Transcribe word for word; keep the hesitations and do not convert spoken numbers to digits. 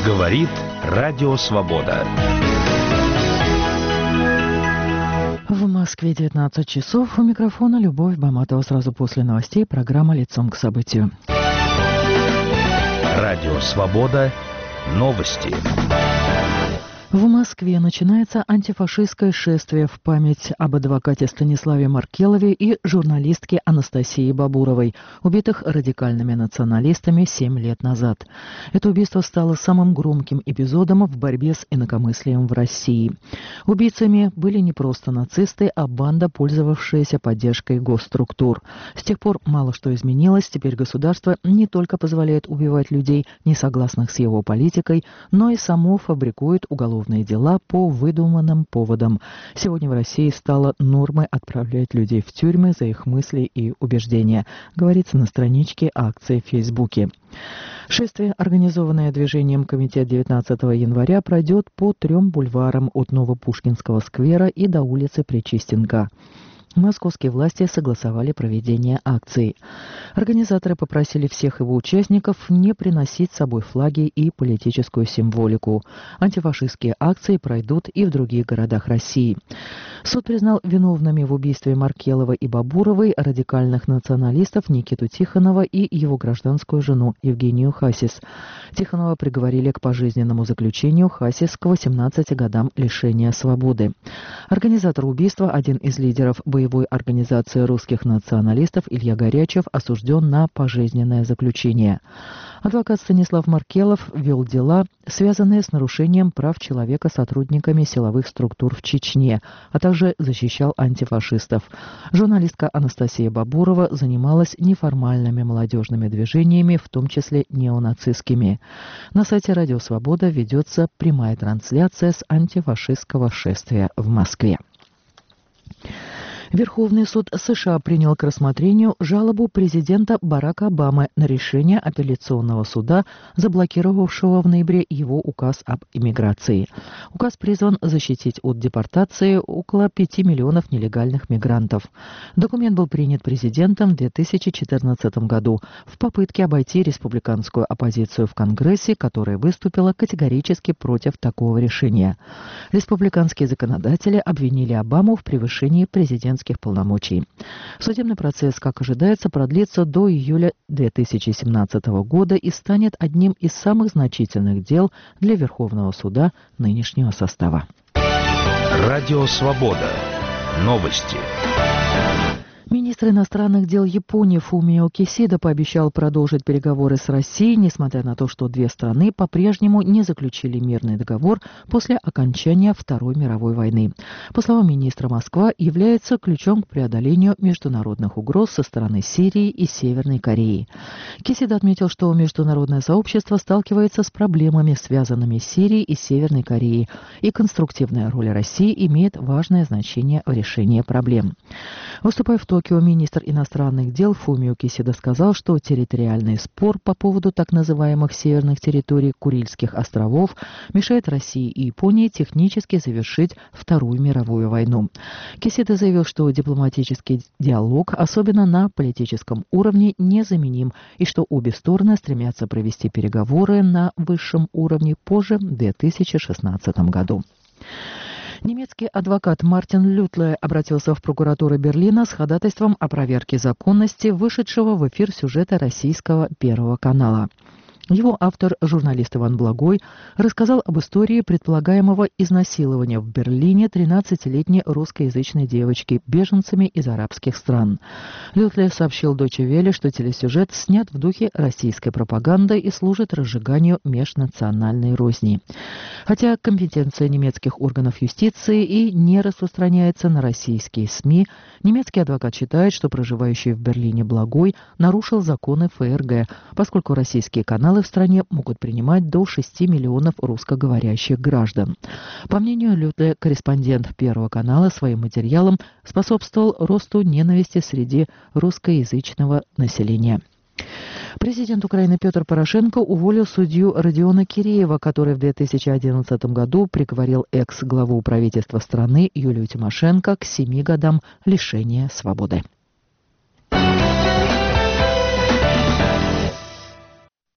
Говорит Радио Свобода. В Москве девятнадцать часов. У микрофона Любовь Баматова. Сразу после новостей программа «Лицом к событию». Радио Свобода. Новости. В Москве начинается антифашистское шествие в память об адвокате Станиславе Маркелове и журналистке Анастасии Бабуровой, убитых радикальными националистами семь лет назад. Это убийство стало самым громким эпизодом в борьбе с инакомыслием в России. Убийцами были не просто нацисты, а банда, пользовавшаяся поддержкой госструктур. С тех пор мало что изменилось. Теперь государство не только позволяет убивать людей, не согласных с его политикой, но и само фабрикует уголовные дела по выдуманным поводам. Сегодня в России стало нормой отправлять людей в тюрьмы за их мысли и убеждения, говорится на страничке акции в Фейсбуке. Шествие, организованное движением «Комитет» девятнадцатого января, пройдет по трем бульварам от Новопушкинского сквера и до улицы Причистенка. Московские власти согласовали проведение акции. Организаторы попросили всех его участников не приносить с собой флаги и политическую символику. Антифашистские акции пройдут и в других городах России. Суд признал виновными в убийстве Маркелова и Бабуровой радикальных националистов Никиту Тихонова и его гражданскую жену Евгению Хасис. Тихонова приговорили к пожизненному заключению, Хасис к восемнадцати годам лишения свободы. Организатор убийства, один из лидеров боевой Боевой организации русских националистов Илья Горячев, осужден на пожизненное заключение. Адвокат Станислав Маркелов вел дела, связанные с нарушением прав человека сотрудниками силовых структур в Чечне, а также защищал антифашистов. Журналистка Анастасия Бабурова занималась неформальными молодежными движениями, в том числе неонацистскими. На сайте Радио Свобода ведется прямая трансляция с антифашистского шествия в Москве. Верховный суд США принял к рассмотрению жалобу президента Барака Обамы на решение апелляционного суда, заблокировавшего в ноябре его указ об иммиграции. Указ призван защитить от депортации около пяти миллионов нелегальных мигрантов. Документ был принят президентом в две тысячи четырнадцатом году в попытке обойти республиканскую оппозицию в Конгрессе, которая выступила категорически против такого решения. Республиканские законодатели обвинили Обаму в превышении президентских полномочий. Судебный процесс, как ожидается, продлится до июля две тысячи семнадцатого года и станет одним из самых значительных дел для Верховного суда нынешнего состава. Радио Свобода. Новости. Министр иностранных дел Японии Фумио Кисида пообещал продолжить переговоры с Россией, несмотря на то, что две страны по-прежнему не заключили мирный договор после окончания Второй мировой войны. По словам министра, Москва является ключом к преодолению международных угроз со стороны Сирии и Северной Кореи. Кисида отметил, что международное сообщество сталкивается с проблемами, связанными с Сирией и Северной Кореей, и конструктивная роль России имеет важное значение в решении проблем. Выступая в Токио, министр иностранных дел Фумио Кисида сказал, что территориальный спор по поводу так называемых северных территорий Курильских островов мешает России и Японии технически завершить Вторую мировую войну. Кисида заявил, что дипломатический диалог, особенно на политическом уровне, незаменим, и что обе стороны стремятся провести переговоры на высшем уровне позже в две тысячи шестнадцатом году. Немецкий адвокат Мартин Лютле обратился в прокуратуру Берлина с ходатайством о проверке законности вышедшего в эфир сюжета российского Первого канала. Его автор, журналист Иван Благой, рассказал об истории предполагаемого изнасилования в Берлине тринадцатилетней русскоязычной девочки беженцами из арабских стран. Лютле сообщил Deutsche Welle, что телесюжет снят в духе российской пропаганды и служит разжиганию межнациональной розни. Хотя компетенция немецких органов юстиции и не распространяется на российские СМИ, немецкий адвокат считает, что проживающий в Берлине Благой нарушил законы ФРГ, поскольку российские каналы в стране могут принимать до шести миллионов русскоговорящих граждан. По мнению Лютле, корреспондент Первого канала своим материалом способствовал росту ненависти среди русскоязычного населения. Президент Украины Петр Порошенко уволил судью Родиона Киреева, который в две тысячи одиннадцатом году приговорил экс-главу правительства страны Юлию Тимошенко к семи годам лишения свободы.